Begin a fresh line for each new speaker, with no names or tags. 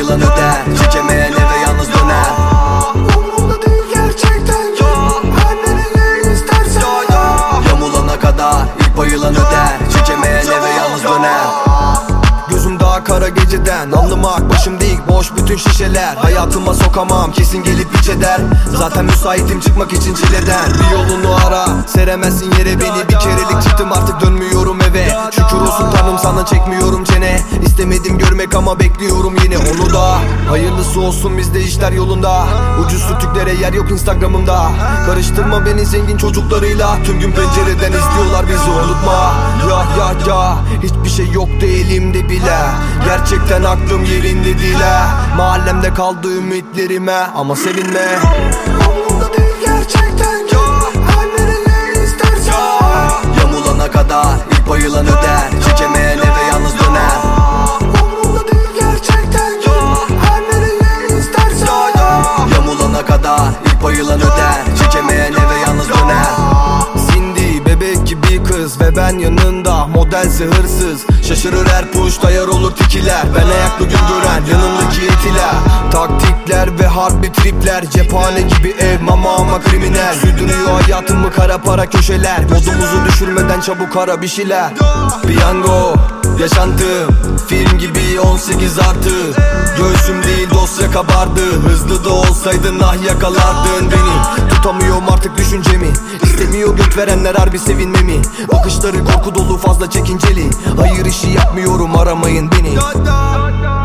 bayılan öder, çekemeyen eve yalnız döner.
Umurumda değil gerçekten, her nereye istersen.
Yamulana kadar ilk bayılan öder, çekemeyen eve yalnız döner.
Gözüm daha kara geceden, anlamak başım değil boş bütün şişeler. Hayatıma sokamam kesin gelip iç eder. Zaten müsaitim çıkmak için çileden. Bir yolunu ara, seremezsin yere beni. Bir kerelik çıktım artık dönmüyorum eve. Şükür olsun tanrım sana çekmiyorum çene. İstemedim görmek ama bekliyorum yine onu da. Hayırlısı olsun bizde işler yolunda. Ucuz sütüklere yer yok Instagram'ımda. Karıştırma beni zengin çocuklarıyla. Tüm gün pencereden izliyorlar bizi unutma. Ya hiçbir şey yoktu elimde bile. Gerçekten aklım yerinde değil ha. Mahallemde kaldı ümitlerime ama sevinme.
Umurumda değil gerçekten, her nereye istersen.
Yamulana kadar ilk bayılan öder, çekemeyen eve yalnız döner.
Umurumda değil gerçekten, her nereye istersen.
Yamulana kadar ilk bayılan öder, çekemeyen eve yalnız döner.
Cindy bebek gibi kız ve ben yanında, modelse hırsız. Şaşırır her push dayar olur tikiler. Ben ayaklı gün gören yanındaki etiler. Taktikler ve harbi tripler. Cephane gibi ev ama kriminal. Sürdürüyor hayatımı kara para köşeler. Modumuzu düşürmeden çabuk ara bir şeyler. Piyango yaşantım, film gibi 18 artı. Göğsüm değil dosya kabardı. Hızlı da olsaydın ah yakalardın beni. Tutamıyorum artık düşüncemi. İstemiyor göt verenler harbi sevinmemi. Bakışları korku dolu fazla çekinceli. Hayır işi yapmıyorum aramayın beni.